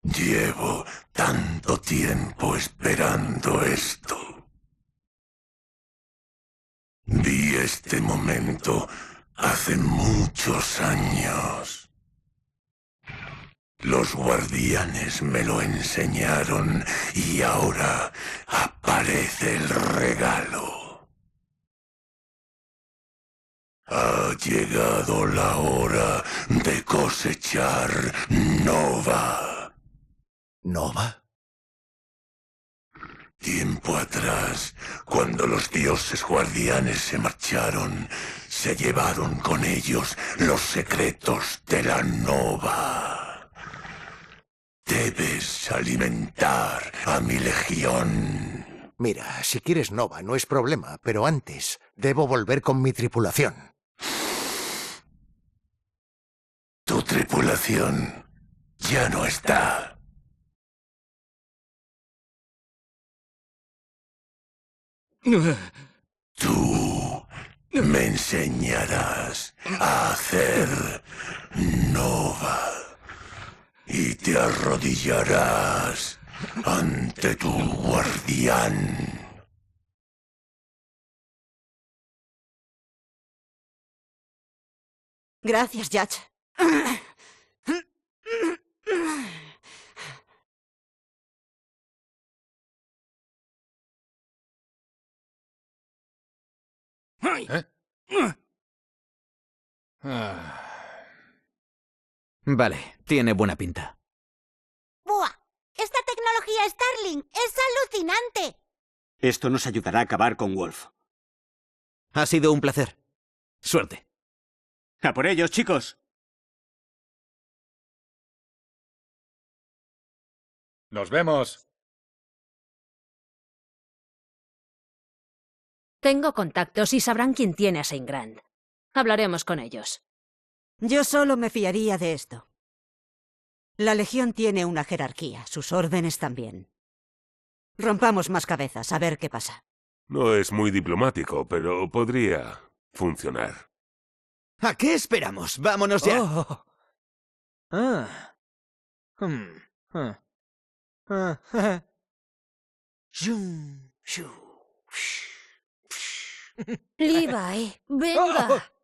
Llevo tanto tiempo esperando esto. Vi este momento hace muchos años. Los guardianes me lo enseñaron y ahora aparece el regalo. Ha llegado la hora de cosechar Nova. ¿Nova? Tiempo atrás, cuando los dioses guardianes se marcharon, se llevaron con ellos los secretos de la Nova. Debes alimentar a mi legión. Mira, si quieres Nova no es problema, pero antes debo volver con mi tripulación. Tu tripulación ya no está. Tú me enseñarás a hacer Nova y te arrodillarás ante tu guardián. Gracias, Yach. Vale, tiene buena pinta. ¡Buah! ¡Esta tecnología Starlink es alucinante! Esto nos ayudará a acabar con Wolf. Ha sido un placer. Suerte. ¡A por ellos, chicos! ¡Nos vemos! Tengo contactos y sabrán quién tiene a Saint Grand. Hablaremos con ellos. Yo solo me fiaría de esto. La Legión tiene una jerarquía, sus órdenes también. Rompamos más cabezas, a ver qué pasa. No es muy diplomático, pero podría funcionar. ¿A qué esperamos? ¡Vámonos ya! Oh. Ah. Levi, venga.